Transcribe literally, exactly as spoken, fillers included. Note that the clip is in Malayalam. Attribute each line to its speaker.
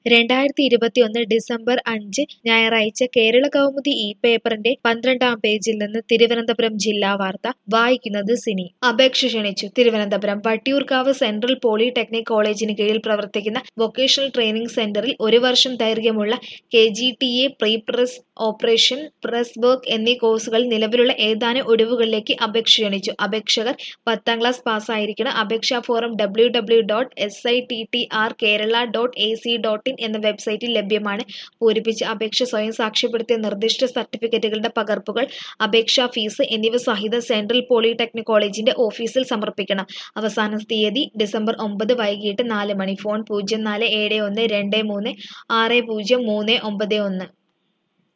Speaker 1: രണ്ടായിരത്തി ഇരുപത്തിയൊന്ന് ഡിസംബർ അഞ്ച് ഞായറാഴ്ച കേരള കൗമുദി ഈ പേപ്പറിന്റെ പന്ത്രണ്ടാം പേജിൽ നിന്ന് തിരുവനന്തപുരം ജില്ലാ വാർത്ത വായിക്കുന്നത് സിനി. അപേക്ഷ ക്ഷണിച്ചു. തിരുവനന്തപുരം വട്ടിയൂർക്കാവ് സെൻട്രൽ പോളിടെക്നിക് കോളേജിന് കീഴിൽ പ്രവർത്തിക്കുന്ന വൊക്കേഷണൽ ട്രെയിനിംഗ് സെന്ററിൽ ഒരു വർഷം ദൈർഘ്യമുള്ള K G T A, pre press operation, press work എന്നീ കോഴ്സുകളിൽ നിലവിലുള്ള ഏതാനും ഒഴിവുകളിലേക്ക് അപേക്ഷ ക്ഷണിച്ചു. അപേക്ഷകർ പത്താം ക്ലാസ് പാസ്സായിരിക്കണം. അപേക്ഷാ form W W W dot S I T T R Kerala dot A C dot in എന്ന വെബ്സൈറ്റിൽ ലഭ്യമാണ്. പൂരിപ്പിച്ച അപേക്ഷ സ്വയം സാക്ഷ്യപ്പെടുത്തിയ നിർദ്ദിഷ്ട സർട്ടിഫിക്കറ്റുകളുടെ പകർപ്പുകൾ, അപേക്ഷാ ഫീസ് എന്നിവ സഹിതം സെൻട്രൽ പോളിടെക്നിക് കോളേജിന്റെ ഓഫീസിൽ സമർപ്പിക്കണം. അവസാന തീയതി ഡിസംബർ ഒമ്പത് വൈകിട്ട് നാല് മണി. ഫോൺ പൂജ്യം നാല് ഏഴ് ഒന്ന് രണ്ട് മൂന്ന് ആറ് പൂജ്യം മൂന്ന് ഒമ്പത് ഒന്ന്.